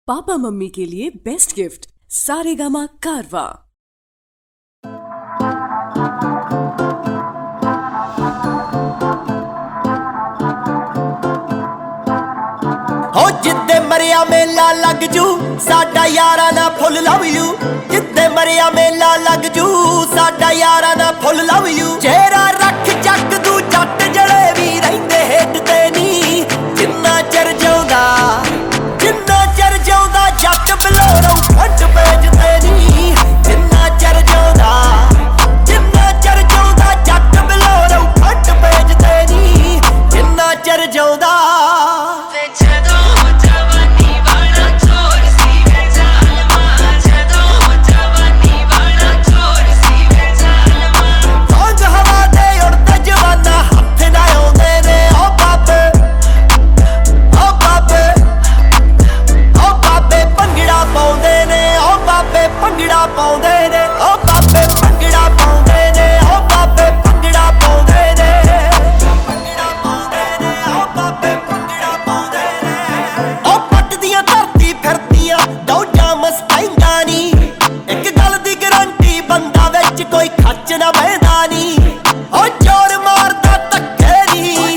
Papa mummy के लिए best gift Saregama कारवा। हो जिद्दे मरिया मेला लग जू साडा यारा ना फुल लव यू। जिद्दे मरिया मेला लग जू साडा यारा ना फुल लव यू। चेहरा रख जग दू जट जले भी रहिंदे हेठ ते नी। जिन्ना चर जाउंदा जट बलोरौ फट पेज ते नी। जिन्ना चर जाउंदा जट बलोरौ फट पेज ते नी। जिन्ना चर जाउंदा कोई खच ना बहदा नी। ओ जोर मारदा धक्के नी।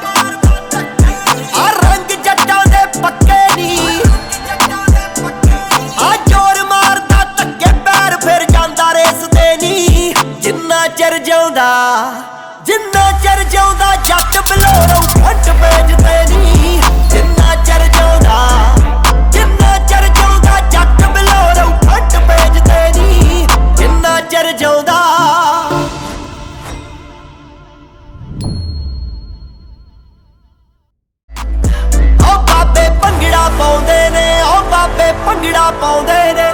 आ रंग जट्टां दे पक्के नी। आ जोर मारदा धक्के पैर फिर जांदा रेस ते नी। जिन्ना चर जाउंदा जट बलोरौ फट पेज ते नी। जिन्ना चर जाउंदा जट बलोरौ फट पेज ते नी। जिन्ना चर जाउंदा ਭੰਗੜਾ ਪਾਉਂਦੇ ਨੇ।